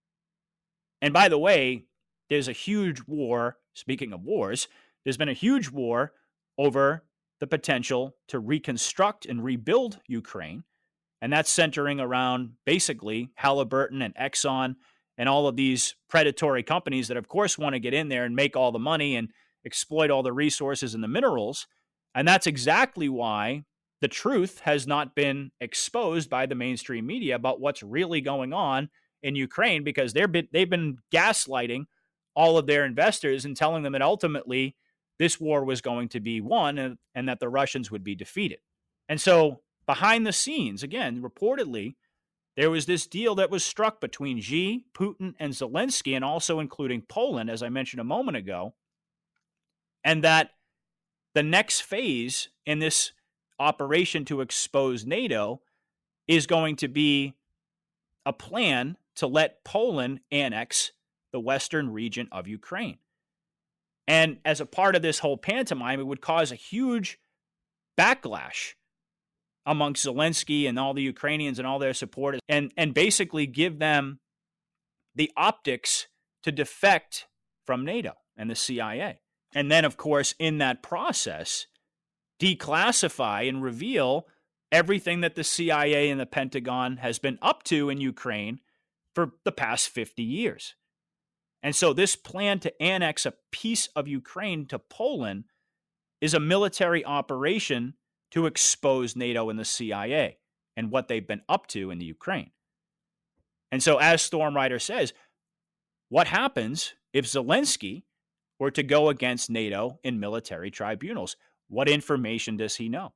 And by the way, there's a huge war, speaking of wars, there's been a huge war over the potential to reconstruct and rebuild Ukraine. And that's centering around basically Halliburton and Exxon and all of these predatory companies that, of course, want to get in there and make all the money and exploit all the resources and the minerals. And that's exactly why the truth has not been exposed by the mainstream media about what's really going on in Ukraine, because they're been, they've been gaslighting all of their investors and telling them that ultimately this war was going to be won and, and that the Russians would be defeated. And so behind the scenes, again, reportedly, there was this deal that was struck between Xi, Putin, and Zelensky, and also including Poland, as I mentioned a moment ago, and that the next phase in this operation to expose NATO is going to be a plan to let Poland annex the western region of Ukraine. And as a part of this whole pantomime, it would cause a huge backlash amongst Zelensky and all the Ukrainians and all their supporters, and, and basically give them the optics to defect from NATO and the C I A. And then, of course, in that process, declassify and reveal everything that the C I A and the Pentagon has been up to in Ukraine for the past fifty years. And so this plan to annex a piece of Ukraine to Poland is a military operation to expose NATO and the C I A and what they've been up to in the Ukraine. And so, as Stormrider says, what happens if Zelensky were to go against NATO in military tribunals? What information does he know?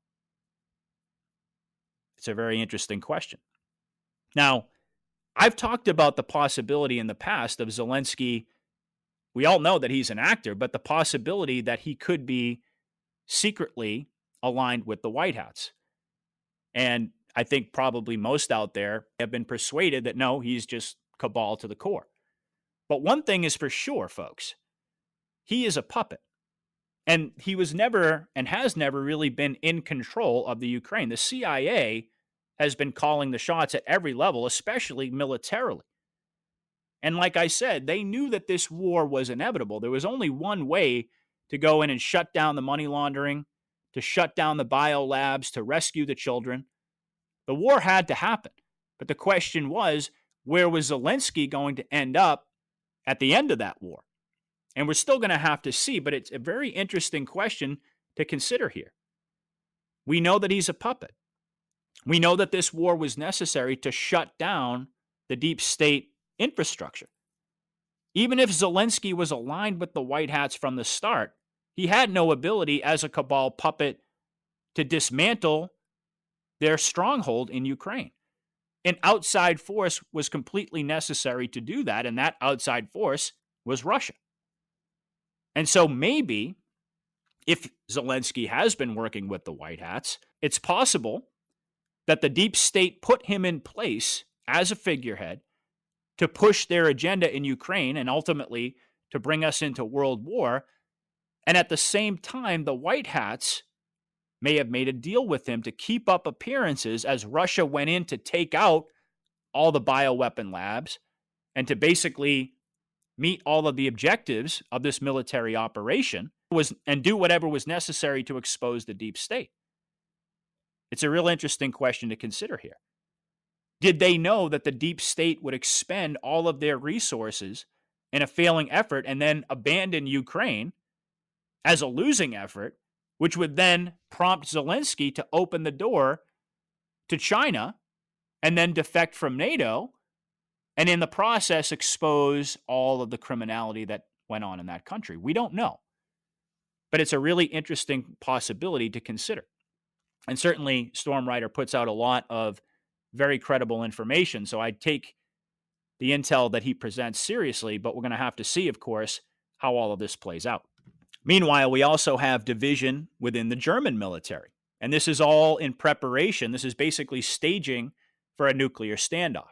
It's a very interesting question. Now, I've talked about the possibility in the past of Zelensky. We all know that he's an actor, but the possibility that he could be secretly aligned with the White Hats. And I think probably most out there have been persuaded that no, he's just cabal to the core. But one thing is for sure, folks, he is a puppet. And he was never and has never really been in control of the Ukraine. The C I A has been calling the shots at every level, especially militarily. And like I said, they knew that this war was inevitable. There was only one way to go in and shut down the money laundering, to shut down the biolabs, to rescue the children. The war had to happen. But the question was, where was Zelensky going to end up at the end of that war? And we're still going to have to see, but it's a very interesting question to consider here. We know that he's a puppet. We know that this war was necessary to shut down the deep state infrastructure. Even if Zelensky was aligned with the White Hats from the start, he had no ability as a cabal puppet to dismantle their stronghold in Ukraine. An outside force was completely necessary to do that, and that outside force was Russia. And so maybe if Zelensky has been working with the White Hats, it's possible that the deep state put him in place as a figurehead to push their agenda in Ukraine and ultimately to bring us into world war. And at the same time, the White Hats may have made a deal with him to keep up appearances as Russia went in to take out all the bioweapon labs and to basically meet all of the objectives of this military operation was and do whatever was necessary to expose the deep state. It's a real interesting question to consider here. Did they know that the deep state would expend all of their resources in a failing effort and then abandon Ukraine as a losing effort, which would then prompt Zelensky to open the door to China and then defect from NATO, and in the process expose all of the criminality that went on in that country? We don't know. But it's a really interesting possibility to consider. And certainly Stormrider puts out a lot of very credible information, so I take the intel that he presents seriously, but we're going to have to see, of course, how all of this plays out. Meanwhile, we also have division within the German military, and this is all in preparation. This is basically staging for a nuclear standoff.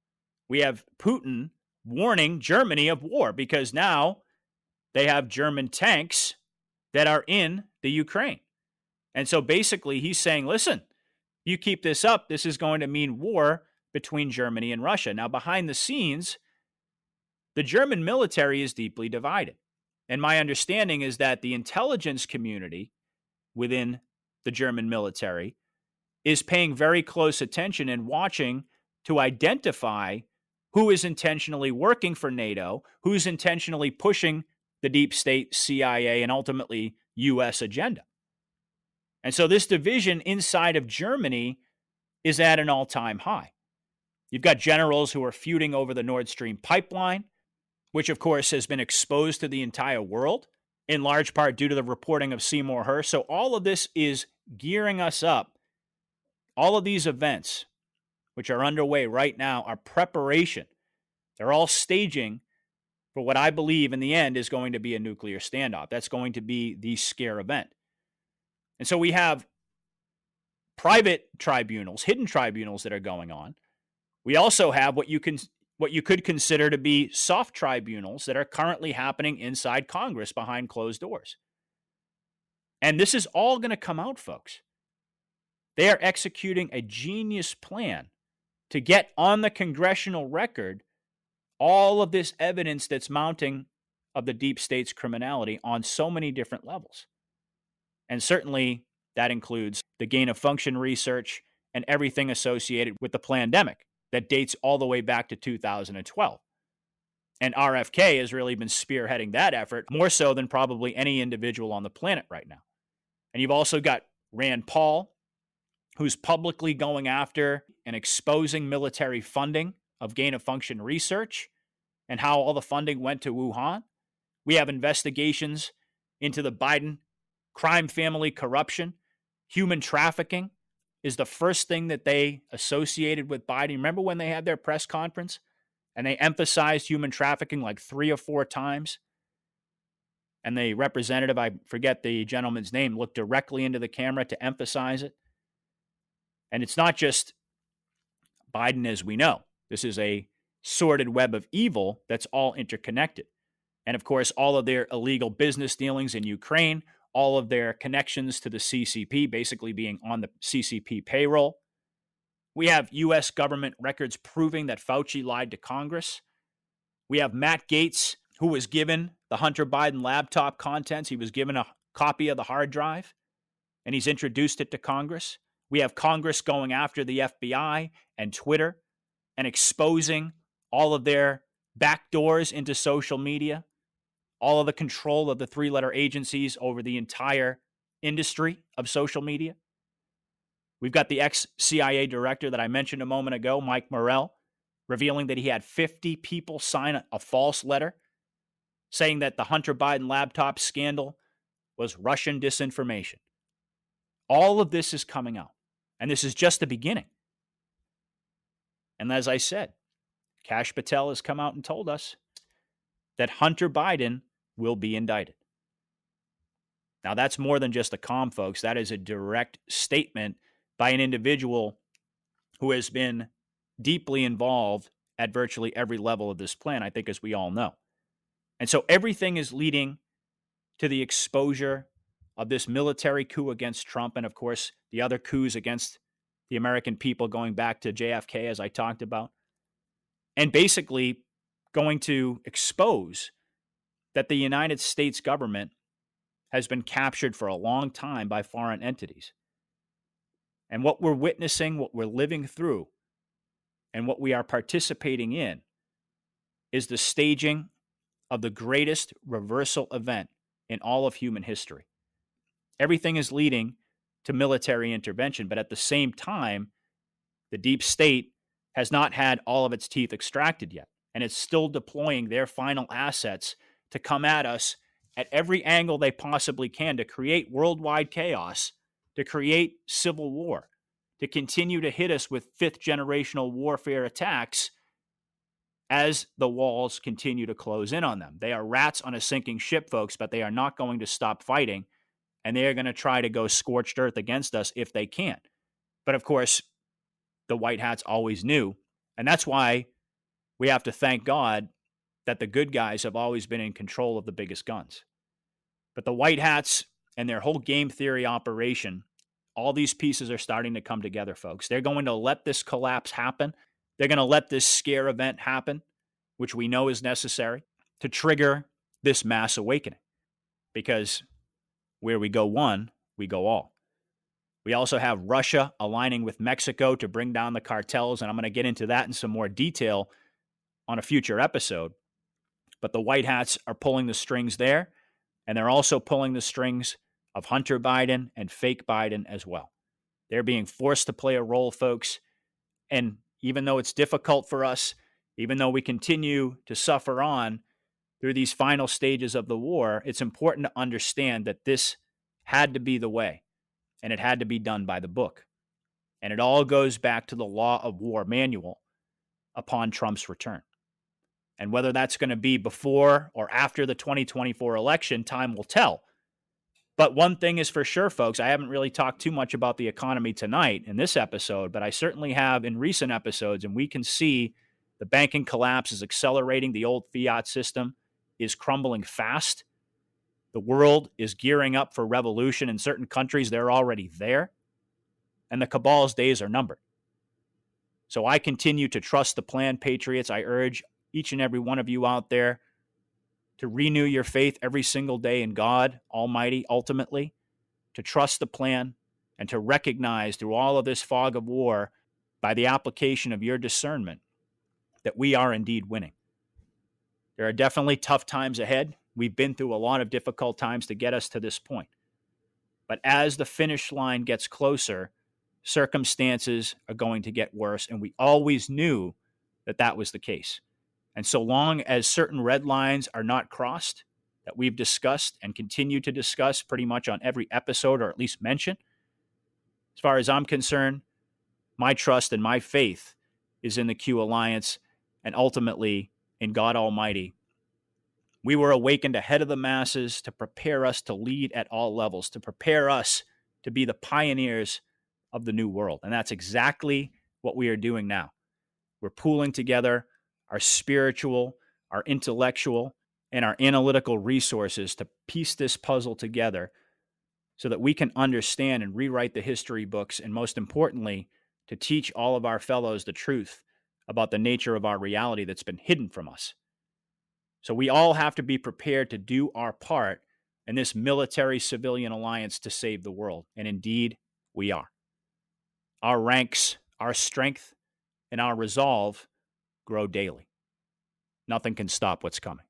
We have Putin warning Germany of war because now they have German tanks that are in the Ukraine. And so basically he's saying, listen, you keep this up, this is going to mean war between Germany and Russia. Now, behind the scenes, the German military is deeply divided. And my understanding is that the intelligence community within the German military is paying very close attention and watching to identify who is intentionally working for NATO, who's intentionally pushing the deep state, C I A, and ultimately U S agenda. And so this division inside of Germany is at an all-time high. You've got generals who are feuding over the Nord Stream pipeline, which of course has been exposed to the entire world, in large part due to the reporting of Seymour Hersh. So all of this is gearing us up. All of these events, which are underway right now, are preparation. They're all staging for what I believe in the end is going to be a nuclear standoff. That's going to be the scare event. And so we have private tribunals, hidden tribunals that are going on. We also have what you can what you could consider to be soft tribunals that are currently happening inside Congress behind closed doors. And this is all going to come out, folks. They are executing a genius plan to get on the congressional record all of this evidence that's mounting of the deep state's criminality on so many different levels. And certainly that includes the gain of function research and everything associated with the pandemic that dates all the way back to two thousand twelve. And R F K has really been spearheading that effort more so than probably any individual on the planet right now. And you've also got Rand Paul, who's publicly going after and exposing military funding of gain of function research and how all the funding went to Wuhan. We have investigations into the Biden crime family corruption. Human trafficking is the first thing that they associated with Biden. Remember when they had their press conference and they emphasized human trafficking like three or four times? And the representative, I forget the gentleman's name, looked directly into the camera to emphasize it. And it's not just Biden as we know. This is a sordid web of evil that's all interconnected. And of course, all of their illegal business dealings in Ukraine, all of their connections to the C C P, basically being on the C C P payroll. We have U S government records proving that Fauci lied to Congress. We have Matt Gaetz, who was given the Hunter Biden laptop contents. He was given a copy of the hard drive, and he's introduced it to Congress. We have Congress going after the F B I and Twitter and exposing all of their backdoors into social media, all of the control of the three-letter agencies over the entire industry of social media. We've got the ex-C I A director that I mentioned a moment ago, Mike Morell, revealing that he had fifty people sign a false letter saying that the Hunter Biden laptop scandal was Russian disinformation. All of this is coming out, and this is just the beginning. And as I said, Kash Patel has come out and told us that Hunter Biden will be indicted. Now, that's more than just a comm, folks. That is a direct statement by an individual who has been deeply involved at virtually every level of this plan, I think, as we all know. And so everything is leading to the exposure of this military coup against Trump and, of course, the other coups against the American people going back to J F K, as I talked about, and basically going to expose that the United States government has been captured for a long time by foreign entities. And what we're witnessing, what we're living through, and what we are participating in is the staging of the greatest reversal event in all of human history. Everything is leading to military intervention, but at the same time, the deep state has not had all of its teeth extracted yet, and it's still deploying their final assets to come at us at every angle they possibly can to create worldwide chaos, to create civil war, to continue to hit us with fifth generational warfare attacks as the walls continue to close in on them. They are rats on a sinking ship, folks, but they are not going to stop fighting, and they are going to try to go scorched earth against us if they can. But of course, the White Hats always knew, and that's why we have to thank God that the good guys have always been in control of the biggest guns. But the White Hats and their whole game theory operation, all these pieces are starting to come together, folks. They're going to let this collapse happen. They're going to let this scare event happen, which we know is necessary to trigger this mass awakening. Because where we go one, we go all. We also have Russia aligning with Mexico to bring down the cartels, and I'm going to get into that in some more detail on a future episode. But the White Hats are pulling the strings there, and they're also pulling the strings of Hunter Biden and fake Biden as well. They're being forced to play a role, folks, and even though it's difficult for us, even though we continue to suffer on through these final stages of the war, it's important to understand that this had to be the way, and it had to be done by the book. And it all goes back to the Law of War manual upon Trump's return. And whether that's going to be before or after the twenty twenty-four election, time will tell. But one thing is for sure, folks, I haven't really talked too much about the economy tonight in this episode, but I certainly have in recent episodes, and we can see the banking collapse is accelerating. The old fiat system is crumbling fast. The world is gearing up for revolution. In certain countries, they're already there. And the cabal's days are numbered. So I continue to trust the plan, Patriots. I urge each and every one of you out there to renew your faith every single day in God Almighty, ultimately, to trust the plan and to recognize through all of this fog of war, by the application of your discernment, that we are indeed winning. There are definitely tough times ahead. We've been through a lot of difficult times to get us to this point. But as the finish line gets closer, circumstances are going to get worse, and we always knew that that was the case. And so long as certain red lines are not crossed, that we've discussed and continue to discuss pretty much on every episode, or at least mention, as far as I'm concerned, my trust and my faith is in the Q Alliance and ultimately in God Almighty We were awakened ahead of the masses to prepare us to lead at all levels, to prepare us to be the pioneers of the new world. And that's exactly what we are doing now. We're pooling together our spiritual, our intellectual, and our analytical resources to piece this puzzle together so that we can understand and rewrite the history books, and most importantly, to teach all of our fellows the truth about the nature of our reality that's been hidden from us. So we all have to be prepared to do our part in this military-civilian alliance to save the world. And indeed, we are. Our ranks, our strength, and our resolve grow daily. Nothing can stop what's coming.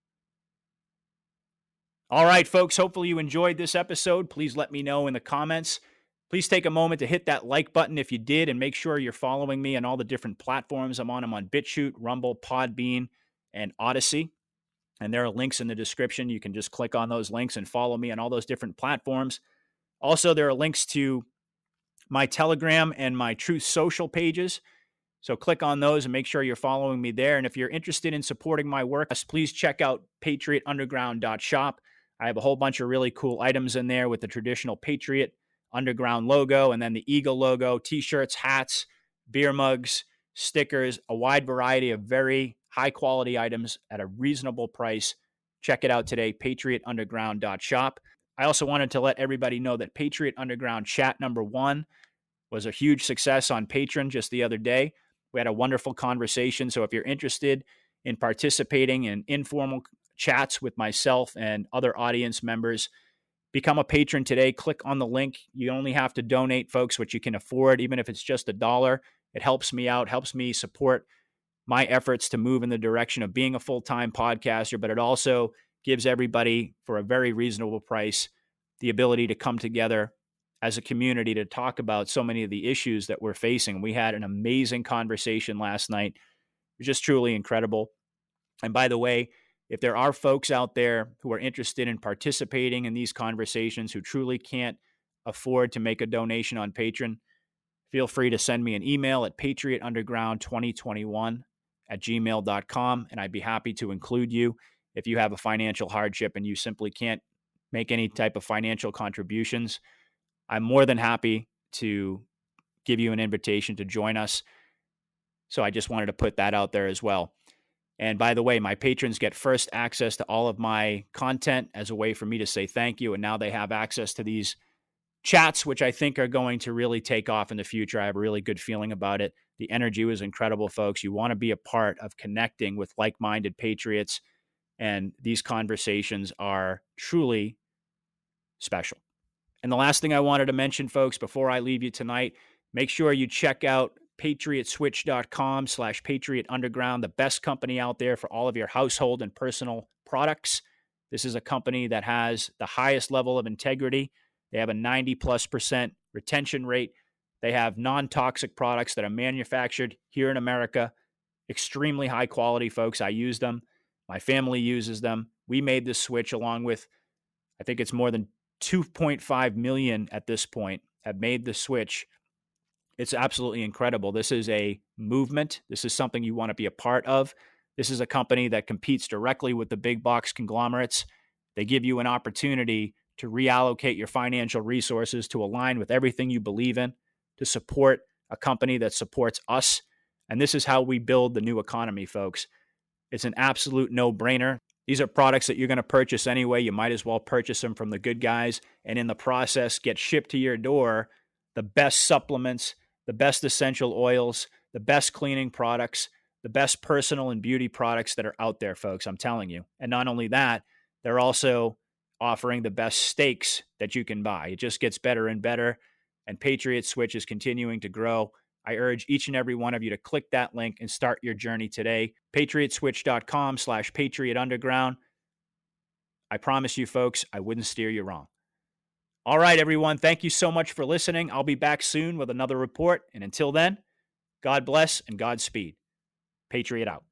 All right, folks, hopefully you enjoyed this episode. Please let me know in the comments. Please take a moment to hit that like button if you did, and make sure you're following me on all the different platforms. I'm on them on BitChute, Rumble, Podbean, and Odyssey. And there are links in the description. You can just click on those links and follow me on all those different platforms. Also, there are links to my Telegram and my Truth Social pages. So click on those and make sure you're following me there. And if you're interested in supporting my work, please check out patriot underground dot shop. I have a whole bunch of really cool items in there with the traditional Patriot Underground logo, and then the Eagle logo, t-shirts, hats, beer mugs, stickers, a wide variety of very high quality items at a reasonable price. Check it out today, patriot underground dot shop. I also wanted to let everybody know that Patriot Underground chat number one was a huge success on Patreon just the other day. We had a wonderful conversation. So if you're interested in participating in informal chats with myself and other audience members, become a patron today. Click on the link. You only have to donate, folks, what you can afford, even if it's just a dollar. It helps me out, helps me support my efforts to move in the direction of being a full-time podcaster, but it also gives everybody, for a very reasonable price, the ability to come together as a community to talk about so many of the issues that we're facing. We had an amazing conversation last night. It was just truly incredible. And by the way, if there are folks out there who are interested in participating in these conversations who truly can't afford to make a donation on Patreon, feel free to send me an email at patriot underground twenty twenty-one at gmail dot com, and I'd be happy to include you if you have a financial hardship and you simply can't make any type of financial contributions. I'm more than happy to give you an invitation to join us. So I just wanted to put that out there as well. And by the way, my patrons get first access to all of my content as a way for me to say thank you. And now they have access to these chats, which I think are going to really take off in the future. I have a really good feeling about it. The energy was incredible, folks. You want to be a part of connecting with like-minded patriots. And these conversations are truly special. And the last thing I wanted to mention, folks, before I leave you tonight, make sure you check out patriot switch dot com slash patriot underground, the best company out there for all of your household and personal products. This is a company that has the highest level of integrity. They have a ninety plus percent retention rate. They have non-toxic products that are manufactured here in America. Extremely high quality, folks. I use them. My family uses them. We made this switch along with, I think it's more than two point five million at this point have made the switch. It's absolutely incredible. This is a movement. This is something you want to be a part of. This is a company that competes directly with the big box conglomerates. They give you an opportunity to reallocate your financial resources to align with everything you believe in, to support a company that supports us. And this is how we build the new economy, folks. It's an absolute no-brainer. These are products that you're going to purchase anyway. You might as well purchase them from the good guys, and in the process, get shipped to your door the best supplements, the best essential oils, the best cleaning products, the best personal and beauty products that are out there, folks. I'm telling you. And not only that, they're also offering the best steaks that you can buy. It just gets better and better, and Patriot Switch is continuing to grow. I urge each and every one of you to click that link and start your journey today. patriot switch dot com slash patriot underground. I promise you, folks, I wouldn't steer you wrong. All right, everyone. Thank you so much for listening. I'll be back soon with another report. And until then, God bless and Godspeed. Patriot out.